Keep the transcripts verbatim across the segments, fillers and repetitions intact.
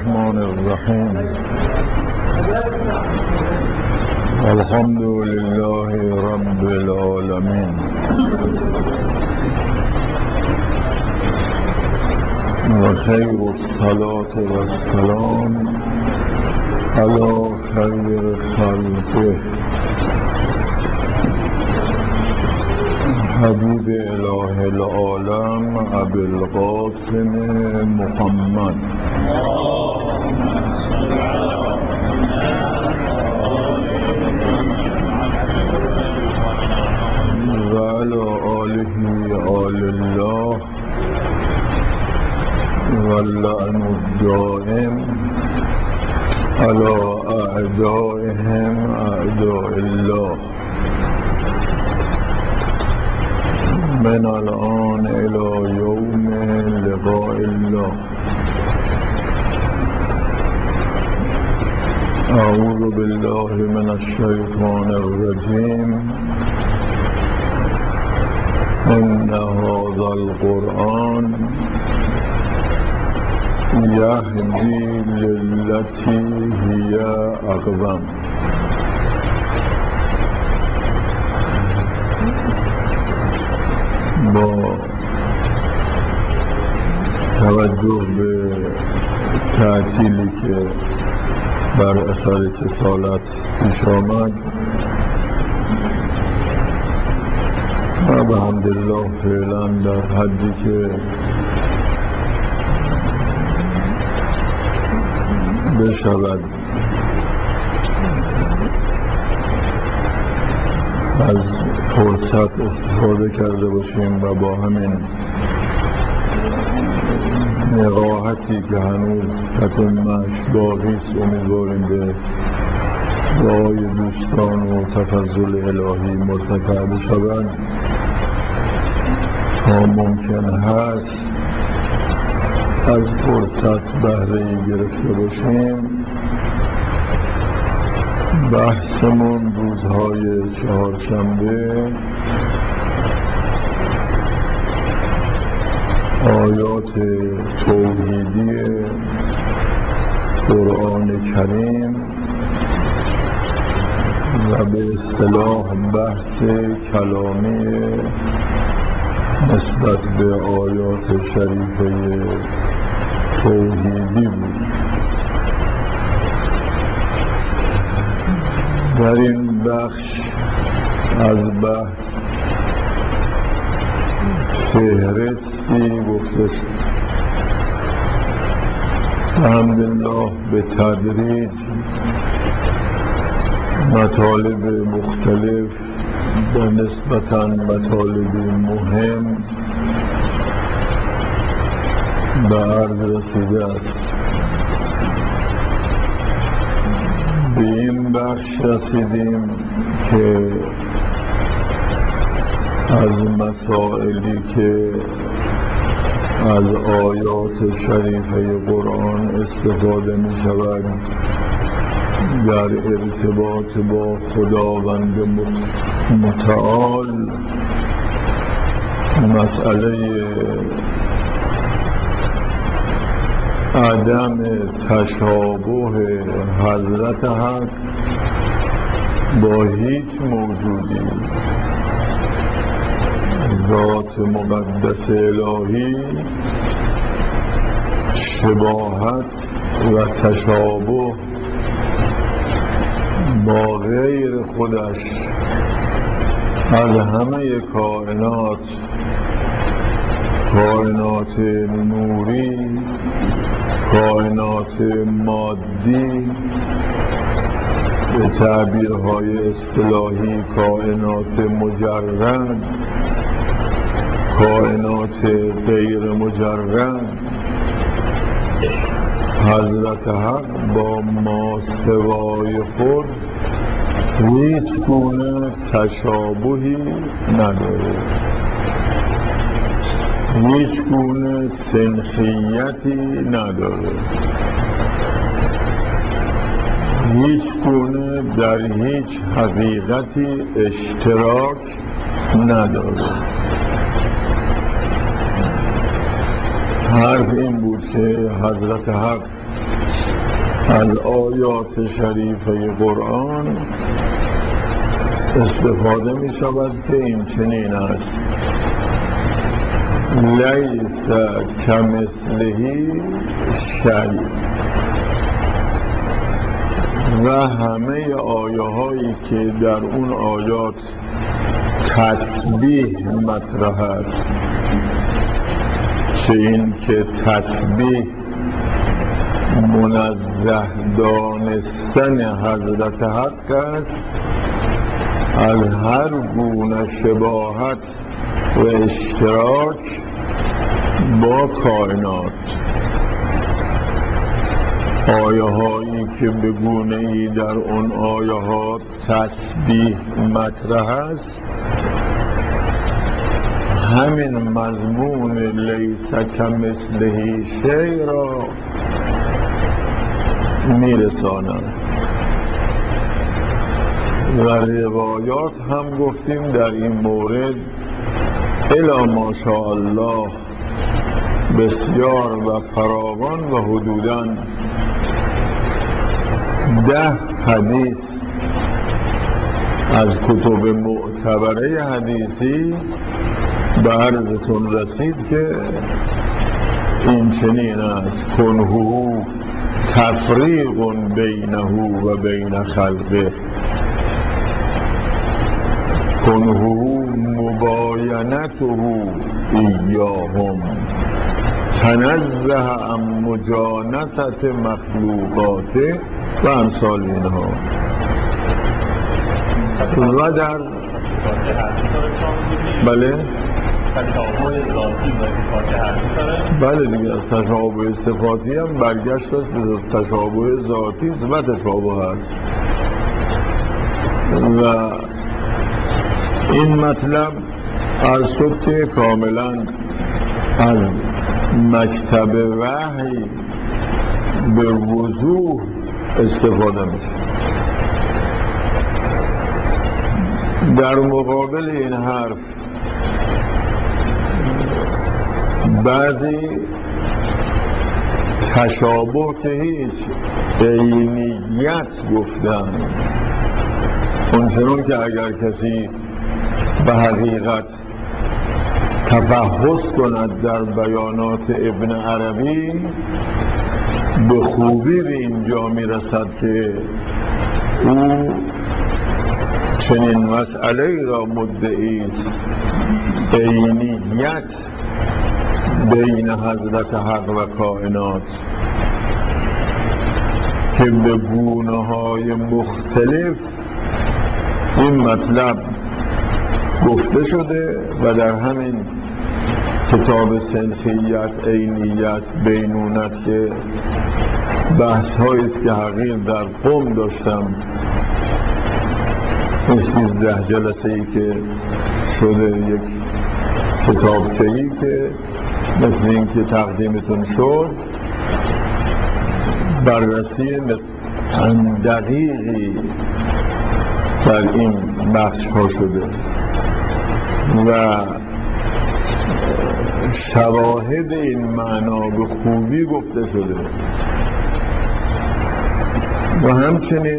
الرحمن الرحیم الحمد لله رب العالمین و خیر الصلاة و السلام علی خیر خلقه حبیب اله العالم ابی القاسم محمد و علی آله آل الله و اللعن الدائم علی اعدائهم اعداء الله من الان الى یوم لقاء الله. اعوذ بالله من الشیطان الرجیم. ان هذا القرآن یهدی للتی هی اقوم. با توجه به تعطیلی که بر اثر کسالت پیش آمد و به حمدالله فعلا در حدی که بشود از فرصت استفاده کرده باشیم و با همین نقاهتی که هنوز تتمش باقیست امیدواریم به دعای دوستان و تفضل الهی مرتفع بشوند تا ممکن هست از فرصت بهره‌ای گرفته باشیم. بحثمون روزهای چهارشنبه آیات توحیدی قرآن کریم و به اصطلاح بحث کلامی نسبت به آیات شریفه توحیدی بود. در این بخش از بحث فهرستی گفته الحمدلله به تدریج مطالب مختلف و نسبتاً مطالب مهم به عرض رسیده است. به این بخش رسیدیم که از مسائلی که از آیات شریفه قرآن استفاده می شود در ارتباط با خداوند متعال مسئله عدم تشابه حضرت حق با هیچ موجودی، ذات مقدس الهی شباهت و تشابه با غیر خودش از همه کائنات کائنات نوری، کائنات مادی، به تعبیرهای اصطلاحی کائنات مجرد، کائنات غیر مجرد، حضرت حق با ماسوای خود هیچ گونه تشابهی نداره، هیچ گونه سنخیتی نداره، هیچ گونه در هیچ حقیقتی اشتراک نداره. حرف این بود که حضرت حق از آیات شریفه قرآن استفاده می شود که این چنین است: لیس کمثله شیء. و همه آیه هایی که در اون آیات تسبیح مطرح است، چه این که تسبیح منزه دانستن حضرت حق است از هر گونه شباهت و اشتراک با کائنات. آیه هایی که به گونه ای در اون آیه ها تسبیح مطرح است، همین مضمون لیس کمثله شیء را میرسانند. و روایات هم گفتیم در این مورد الی ماشاءالله بسیار و فراوان و حدوداً ده حدیث از کتب معتبره حدیثی به عرضتون رسید که این چنین است: کنهو تفریق بینه و بین خلقه، کنهو مباینته ایاهم، تنزه عن مجانست مخلوقاته و امثال اینها. و در بله تشابه ذاتی و صفاتی هست بله دیگه، تشابه صفاتی هم برگشت است به تشابه ذاتی و تشابه هست. و این مطلب از صبح کاملا از مکتب وحی به وضوح استفاده میشه. در مقابل این حرف بعضی تشابه که هیچ عینیت گفتن، اونچنون که اگر کسی به حقیقت تفحص کند در بیانات ابن عربی به خوبی به اینجا میرسد که او چنین مسئله را مدعی است، عینیت بین حضرت حق و کائنات، که به گونه های مختلف این مطلب گفته شده و در همین کتاب سنخیت، عینیت، بینونت که بحث هایی است که حقیر در قم داشتم، این سیزده جلسه ای که شده، یک کتابچه ای که مثل این که تقدیمتون شد، بررسی دقیقی در این بخش ها شده و شواهد این معنا به خوبی گفته شده. و همچنین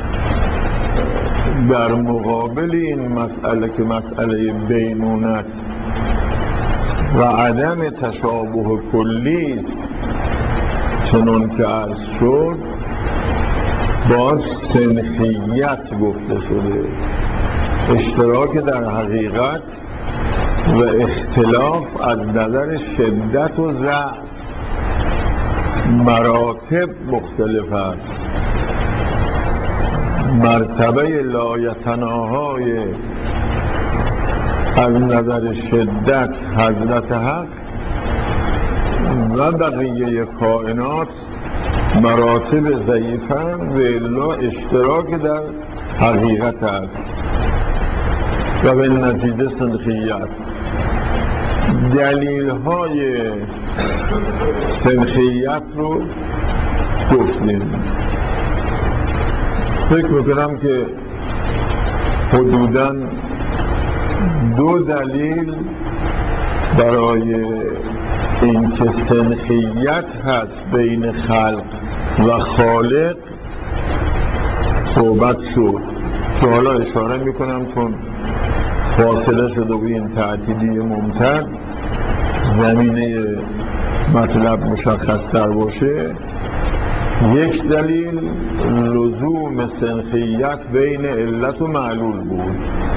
در مقابل این مسئله که مسئله بینونت و عدم تشابه کلی است، چنان که عرض شد، با سنخیت گفته شده، اشتراک در حقیقت و اختلاف از نظر شدت و ضعف مراتب مختلف است. مرتبه لایتناهای از نظر شدت حضرت حق و بقیه کائنات مراتب ضعیفن و الا اشتراک در حقیقت است و به نتیجه سنخیت. دلیل های سنخیت رو گفتیم. فکر میکنم که حدوداً دو دلیل برای اینکه سنخیت هست بین خلق و خالق صحبت شد که حالا اشاره میکنم چون فاصله شده و این تعطیلی ممتد زمینه مطلب مشخص تر باشه. یک دلیل لزوم سنخیت بین علت و معلول بود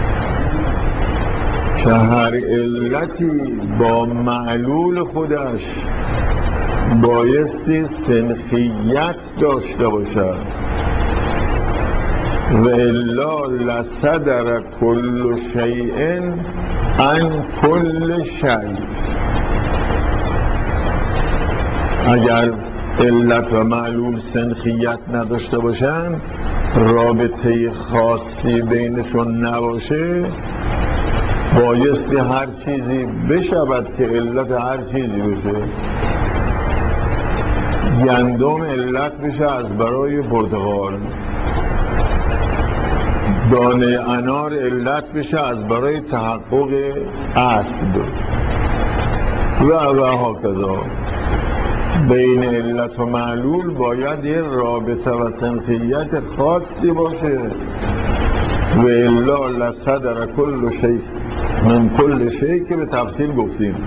که هر علتی با معلول خودش بایستی سنخیت داشته باشد و الا لصدر کل شیء عن کل شیء. اگر علت و معلول سنخیت نداشته باشن، رابطه خاصی بینشون نباشه، بایستی هر چیزی بشود که علت هر چیزی بشه. گندم علت بشه از برای پرتقال، دانه انار علت بشه از برای تحقق اسب و و هاکذا. بین علت و معلول باید یه رابطه و سنخیت خاصی باشه و الا لصدر کل شیء من کل شیء که به تفصیل گفتیم.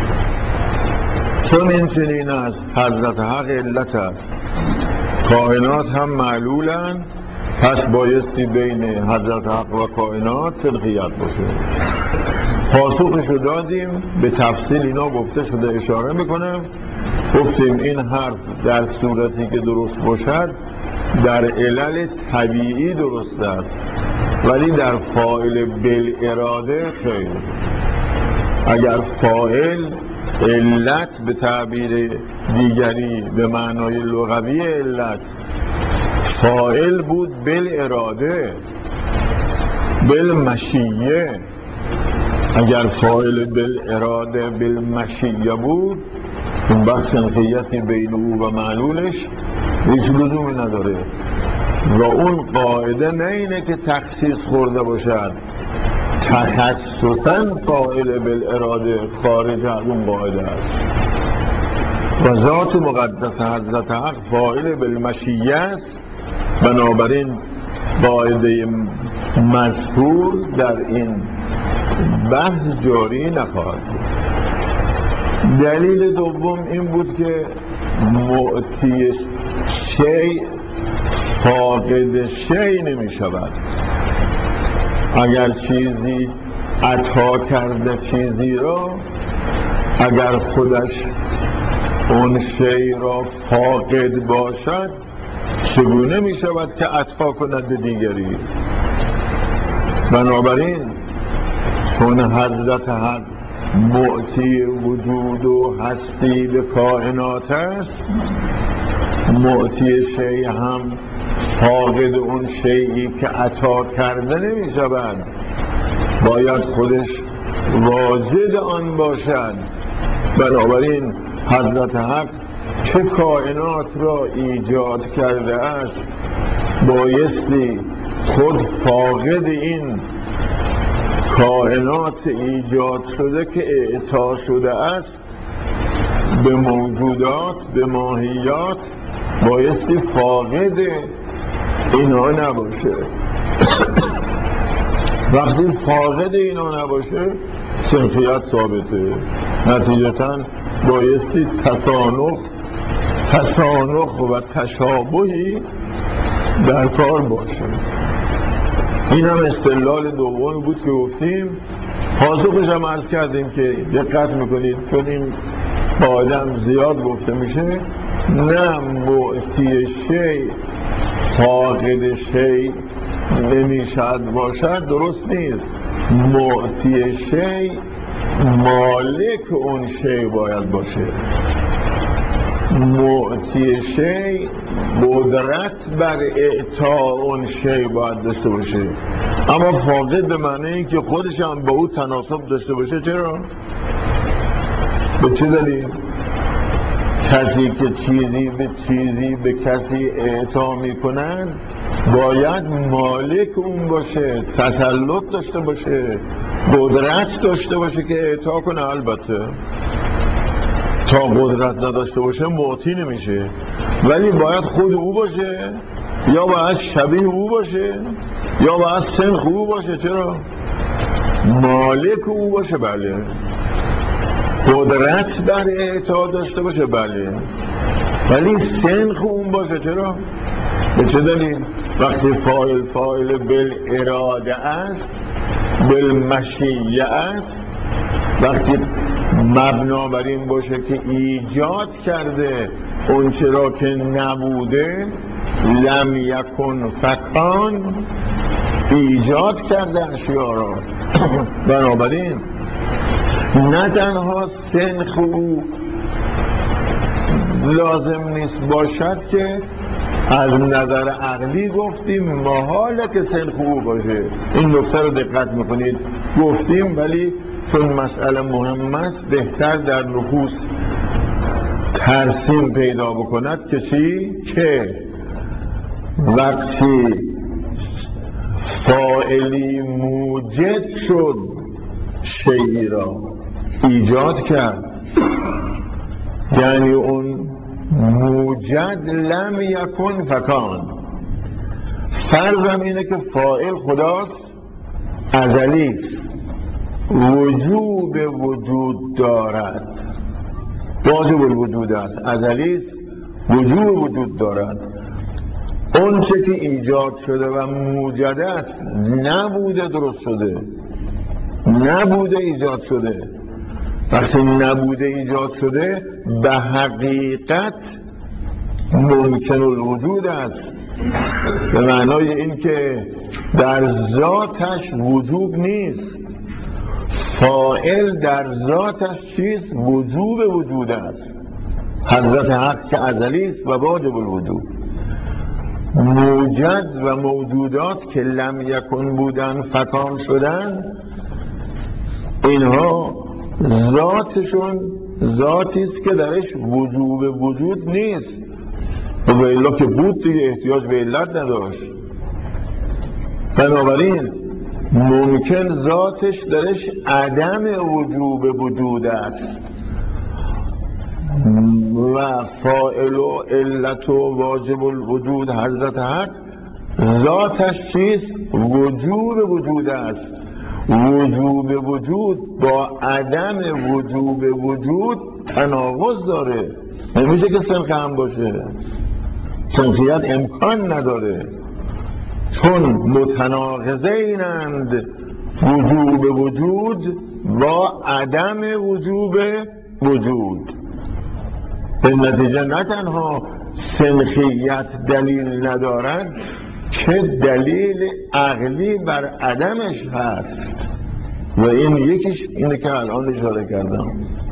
چون این چنین است حضرت حق علت است، کائنات هم معلولن، پس بایستی بین حضرت حق و کائنات سنخیت باشه. پاسخشو دادیم، به تفصیل اینا گفته شده، اشاره میکنم. گفتیم این حرف در صورتی که درست باشد در علل طبیعی درست است، ولی در فاعل بالاراده خیر. اگر فاعل علت به تعبیر دیگری به معنای لغوی علت فاعل بود بالاراده بالمشیه، اگر فاعل بالاراده بالمشیه بود اون بخش سنخیتی بین او و معلولش هیچ لزومی نداره و اون قاعده نه اینه که تخصیص خورده باشد، تخصصاً فاعل بالاراده خارج از اون قاعده است و ذات مقدس حضرت حق فاعل بالمشیه است. بنابراین قاعده مذکور در این بحث جاری نخواهد بود. دلیل دوم این بود که معطی شیء فاقد شیء نمی شود. اگر چیزی عطا کرده چیزی را، اگر خودش اون شیء را فاقد باشد، چگونه می شود که عطا کند به دیگری؟ بنابراین چون حضرت حق معطی وجود و هستی به کائنات است، معطی شیء هم فاقد اون شیئی که عطا کرده نمی شود، باید خودش واجد آن باشد. بنابراین حضرت حق چه کائنات را ایجاد کرده است بایستی خود فاقد این کائنات ایجاد شده که اعطا شده است به موجودات، به ماهیات، بایستی فاقد اینا نباشه. وقتی فاقد اینا نباشه سنخیت ثابته، نتیجتاً بایستی تسانخ تسانخ و تشابهی در کار باشه. این هم استدلال دومی بود که گفتیم. پاسخش هم عرض کردیم که دقت میکنید چون این با آدم زیاد گفته میشه، نه معطی شیء فاقد شیء نمیشد باشد، درست نیست. معطی شیء مالک اون شیء باید باشه. معطی شیء قدرت بر اعطا اون شیء باید داشته باشه، اما فاقد به معنی این که خودش هم با او تناسب داشته باشه. چرا؟ به چه دلیل؟ کسی که چیزی به چیزی به کسی اعطا میکنند باید مالک اون باشه، تسلط داشته باشه، قدرت داشته باشه که اعطا کنه. البته تا قدرت نداشته باشه معطی نمیشه. ولی باید خود او باشه یا باید شبیه او باشه یا باید سنخ او باشه. چرا؟ مالک او باشه، بله. قدرت بر اعطا داشته باشه، بله. ولی سنخ اون باشه. چرا؟ به چه دلیل؟ وقتی فاعل فاعل بالاراده است، بالمشیه است، وقتی مبنا بر این باشه که ایجاد کرده اون چرا که نبوده، لم یکن فکان، ایجاد کرده اشیا را. بنابراین نه تنها سنخ او لازم نیست باشد که از نظر عقلی گفتیم محاله که سنخ او باشه. این نکته رو دقت میکنید، گفتیم ولی چون مسئله مهم است بهتر در نفوس ترسیم پیدا بکند که چی؟ که وقتی فاعلی موجد شد شیئی را ایجاد کرد، یعنی اون موجد لم یکن فکان. فرضم اینه که فاعل خداست، ازلی است، وجوب وجود دارد، واجب الوجود است، ازلی است، وجوب وجود دارد. اون چه که ایجاد شده و موجد است نبوده درست شده، نبوده ایجاد شده. وقتی نبوده ایجاد شده به حقیقت ممکن الوجود است، به معنای این که در ذاتش وجوب نیست. فاعل در ذاتش چیست؟ وجوب وجود است. حضرت حق که ازلی است و واجب الوجود. موجد و موجودات که لم یکن بودن فکان شدن، اینها ذاتشون ذاتی است که درش وجوب وجود نیست. و الا که بود دیگه احتیاج به علت نداشت. بنابراین ممکن ذاتش درش عدم وجوب وجود است و فاعل و علت و واجب الوجود حضرت حق ذاتش چیست؟ وجوب وجود است. وجوب وجود با عدم وجوب وجود تناقض داره، نمیشه که سنخ هم باشه. سنخیت امکان نداره، چون متناقضینند وجوب وجود با عدم وجوب وجود. به نتیجه نه تنها سنخیت دلیل ندارد که دلیل عقلی بر عدمش هست و این یکیش اینه که الان اشاره کردم.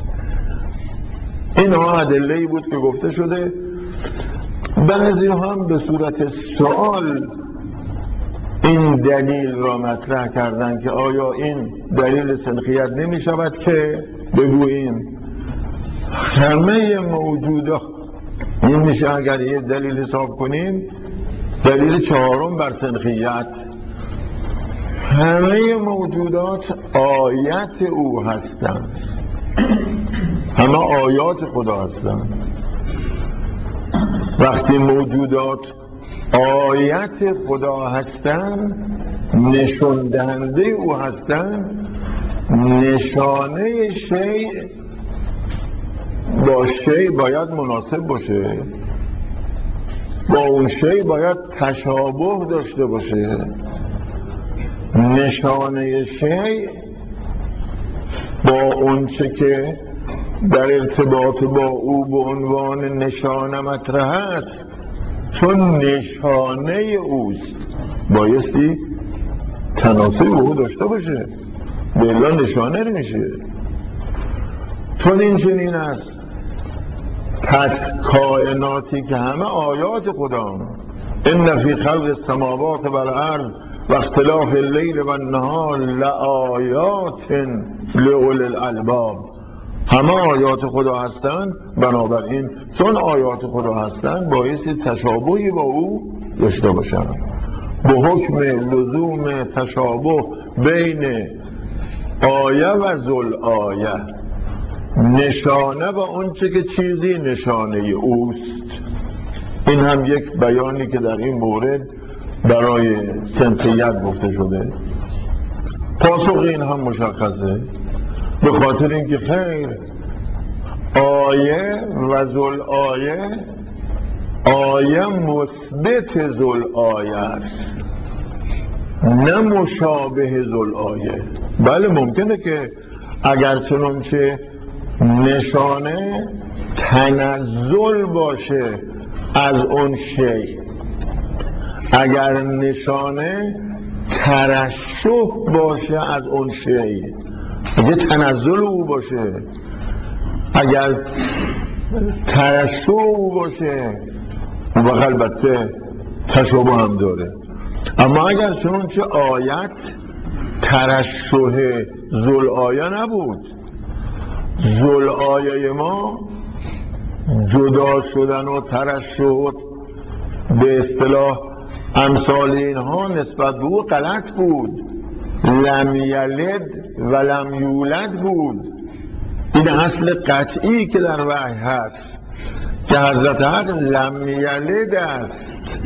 این ها ادله‌ای بود که گفته شده. بعضی هم به صورت سوال این دلیل را مطرح کردن که آیا این دلیل سنخیت نمی شود که بگوییم همه موجودات، این میشه اگر یه دلیل حساب کنیم دلیل چهارم بر سنخیت، همه موجودات آیت او هستند، همه آیات خدا هستند. وقتی موجودات آیت خدا هستند، نشان دهنده او هستند، نشانه شیء با شیء باید مناسب باشه، با اون شیء باید تشابه داشته باشه. نشانه شیء با اون چه که در ارتباط با او به عنوان نشانه مطرح است، چون نشانه اوست بایستی تناسب او داشته باشه، بلا نشانه نمیشه. چون این چنین است، پس کائناتی که همه آیات خدا، ان فی خلق السماوات و الارض و اختلاف اللیل و النهار لآیات لأولی الالباب، همه آیات خدا هستند. بنابراین چون آیات خدا هستند بایستی تشابهی با او داشته باشند. به حکم لزوم تشابه بین آیه و ذل آیه، نشانه و اون چه که چیزی نشانه اوست. این هم یک بیانی که در این مورد برای سنخیت گفته شده. پاسخ این هم مشخصه، به خاطر اینکه خیر آیه و ذل آیه، آیه مثبت ذل آیه است نه مشابه ذل آیه. بله ممکنه که اگر چنانچه نشانه تنزل باشه از اون شی، اگر نشانه ترشح باشه از اون شی، اگه تنزل او باشه، اگر ترشح او باشه، اون وقت البته تشابه هم داره. اما اگر چنانچه آیت ترشح ذل آیه نبود، ذل آیه ما جدا شدن و ترشح به اصطلاح امثال اینها نسبت به او غلط بود، لم یلد و لم یولد بود. این اصل قطعی که در وحی هست که حضرت حق لم یلد است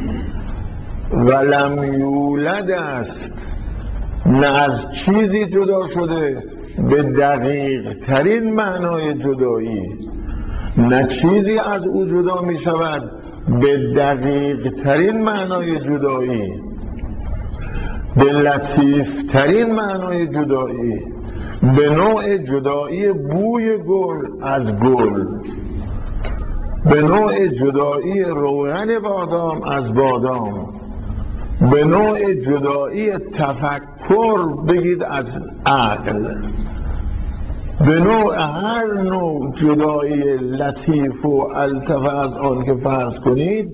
و لم یولد است، نه از چیزی جدا شده به دقیق ترین معنای جدایی، نه چیزی از او جدا می شود به دقیق ترین معنای جدایی، به لطیف ترین معنای جدایی، به نوع جدایی بوی گل از گل، به نوع جدایی روغن بادام از بادام، به نوع جدایی تفکر بگید از عقل، به نوع هر نوع جدایی لطیف و الطف از آن که فرض کنید،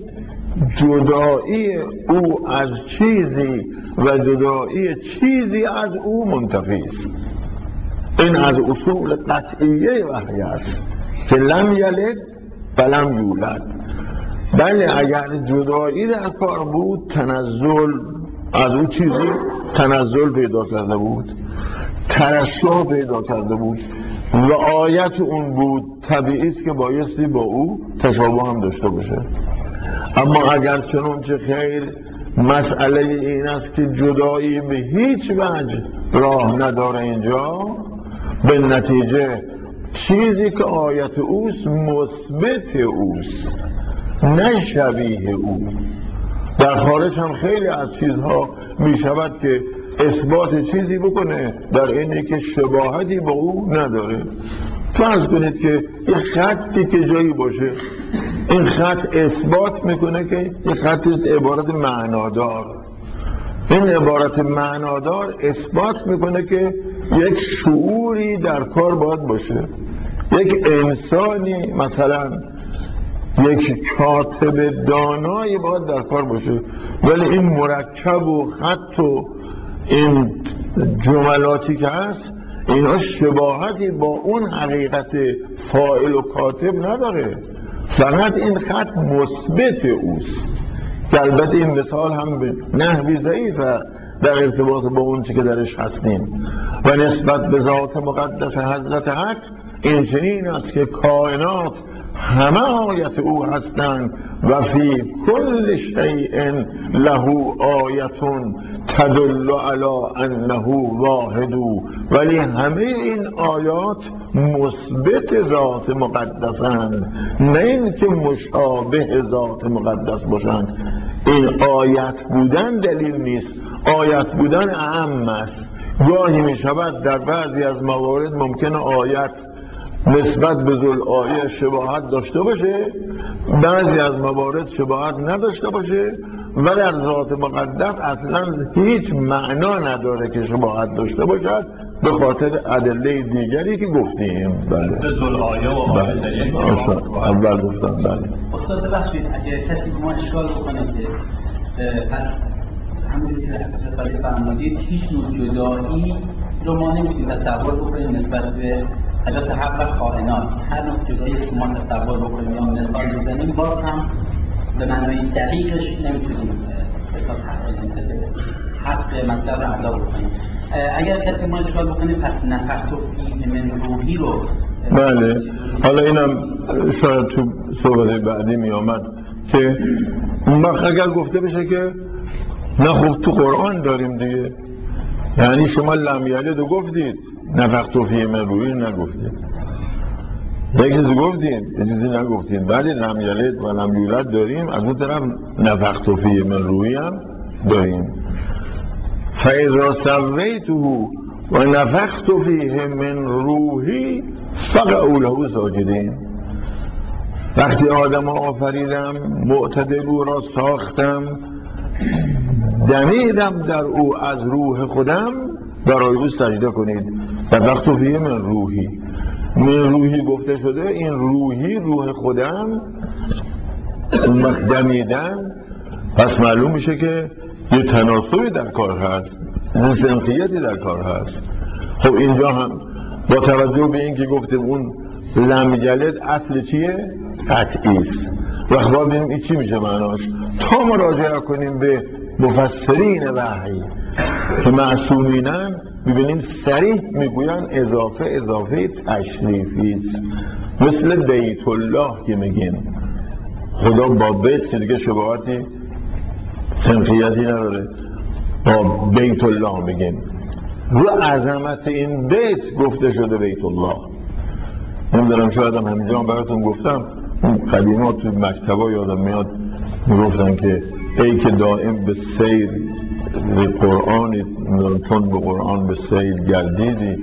جدایی او از چیزی و جدایی چیزی از او منتفی است. این از اصول قطعیه وحی است که لم یلد و لم یولد. بله اگر جدایی در کار بود، تنزل از او چیزی تنزل پیدا کرده بود، ترشح پیدا کرده بود و آیت اون بود، طبیعی است که بایستی با او تشابه هم داشته باشه. اما اگر چنانچه خیر مسئله این است که جدایی به هیچ وجه راه نداره اینجا، به نتیجه چیزی که آیت اوست مثبت اوست نه شبیه او. در خارج هم خیلی از چیزها می شود که اثبات چیزی بکنه در اینه که شباهتی با او نداره. فرض کنید که یه خطی که جایی باشه، این خط اثبات میکنه که یه خطی است عبارت معنادار، این عبارت معنادار اثبات میکنه که یک شعوری در کار باید باشه، یک انسانی مثلا یک کاتب دانایی باید در کار باشه، ولی این مرکب و خط و این جملاتی که هست اینا شباهتی با اون حقیقت فاعل و کاتب نداره، فقط این خط مثبت اوست که البته این مثال هم به نحوی ضعیفه در ارتباط با اون چی که درش هستیم. و نسبت به ذات مقدس حضرت حق این چنین است که کائنات همه آیت او هستند و فی کل شیء له آیتون تدل علی انه واحد، ولی همه این آیات مثبت ذات مقدسند، نه این که مشابه ذات مقدس باشند. این آیت بودن دلیل نیست، آیت بودن اعم است. گاهی می شود در بعضی از موارد ممکنه آیت نسبت به ذل آیه شباهت داشته باشه، بعضی از موارد شباهت نداشته باشه، و در ذات مقدس اصلا هیچ معنا نداره که شباهت داشته باشد به خاطر ادله دیگری که گفتیم. بله ذل آیه و آیه در یک اول گفتم. بله استاد ببخشید اگه کسی به ما اشکال بکنه که پس همونجوری که حضرت فرمودید هیچ نوع جدایی رو ما نمیتونیم تصور بکنیم نسبت به حضرت حق و کائنات، هر نوع جدایی که ما تصور بکنیم یا مثال بزنیم باز هم به معنای دقیقش نمیتونیم حساب حق مطلب رو ادا بکنیم. اگر کسی ما اشکال بکنیم پس نفخت و فیه من روحی رو بله، حالا اینم شاید تو صحبت بعدی می آمد که اون وقت اگر گفته بشه که نه خب تو قرآن داریم دیگه، یعنی شما لم یلد رو گفتید نفخت فیه من روحی نگفتید، یک چیزی گفتید یک چیزی نگفتید، ولی لم یلد و لم یولد داریم، از اون طرف نفخت فیه من روحی هم داریم. فاذا سویته و نفخت فیه من روحی فقعوا له ساجدین. وقتی آدم آفریدم، معتدل او را ساختم، دمیدم در او از روح خودم، برای او سجده کنید. نفخت فیه من روحی، من روحی گفته شده، این روحی روح خودم، اون وقت دمیدم، پس معلوم میشه که یه تناسبی در کار هست، یه سنخیتی در کار هست. خب اینجا هم با توجه به این که گفتیم اون لم یلد اصل چیه؟ قطعی است. وقت باید ببینیم این چی میشه معناش، تا مراجعه کنیم به مفسرین وحی که معصومینن، ببینیم صریح میگوین اضافه اضافه تشریفی است. مثل بیت الله که میگیم خدا با بیت که دیگه شباهتی سنخیتی نداره، با بیت الله میگیم، رو عظمت این بیت گفته شده بیت الله. نمیدارم شاید هم همینجا هم براتون گفتم، اون قدیمات توی مکتبا یادم میاد میگفتن که ای که دائم به سیر به قرآنی، چون به قرآن به سیر گردیدی،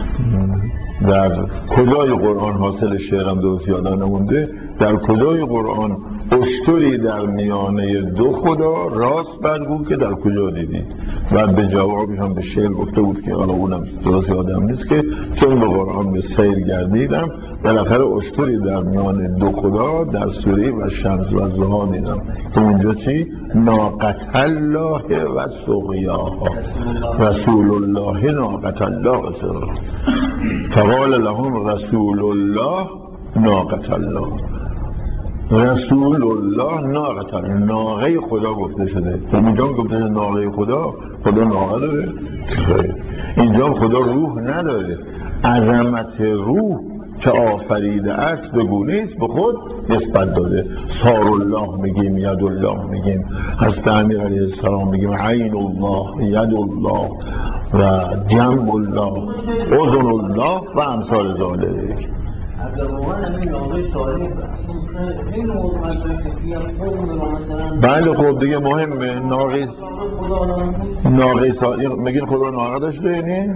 در کجای قرآن حاصل شعرم درست یادم نمونده، در کجای قرآن اشتری در میانه دو خدا راست برگو که در کجا دیدی. بعد به جوابش هم به شعر گفته بود که حالا اونم درست یادم نیست که چون به قرآن به سیر گردیدم بالاخره اشتری در میان دو خدا در سوره و شمس و ضحی دیدم که اونجا چی؟ ناقة الله و سقیاها، رسول الله ناقة الله و سقیاها، فقال لهم رسول الله ناقة الله، رسول الله ناقة الله، ناقه خدا گفته شده. خب اینجا گفته شده ناقه خدا، خدا ناقه داره؟ اینجا خدا روح نداره. عظمت روح که آفریده است به گونه است به خود نسبت داده. سار الله میگیم، ید الله میگیم، حضرت امیر علیه السلام میگیم عین الله، ید الله و جنب الله، اذن الله و امثال ذالک. بله خب دیگه مهمه. ناقه ناقه سالی میگین خدا ناقه داشته یعنی؟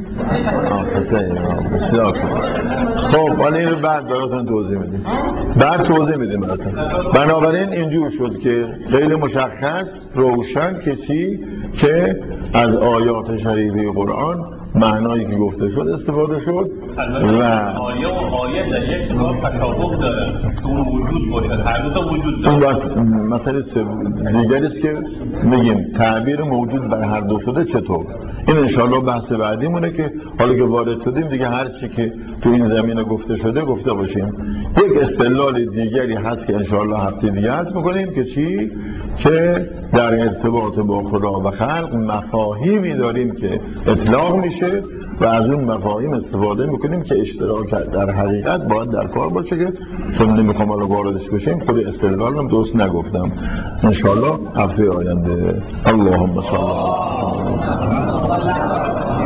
بسیار خب ولی اینو بعد براتون توضیح میدیم، بعد توضیح میدیم براتون. بنابراین اینجور شد که خیلی مشخص روشن که چی؟ که از آیات شریفه قرآن معنایی که گفته شد استفاده شد و آیه و آیه در یک جا تشابه داره که اون وجود باشد، هر دو تا وجود داره. اون مسئله دیگری است که میگیم تعبیر موجود بر هر دو شده چطور. این انشاءالله بحث بعدی مونه که حالا که وارد شدیم دیگه هر چی که تو این زمینه گفته شده گفته باشیم. یک استدلال دیگری هست که انشاءالله هفته دیگه هست میکنیم که چی؟ که در ارتباط با خدا و خلق مفاهیمی داریم که اطلاق میشه و از اون مفاهیم استفاده میکنیم که اشتراک در حقیقت باید در کار باشه، که چون نمیخوام حالا واردش بشیم خود استدلال هم درست نگفتم. انشاءالله هفته آینده. اللهم صل علی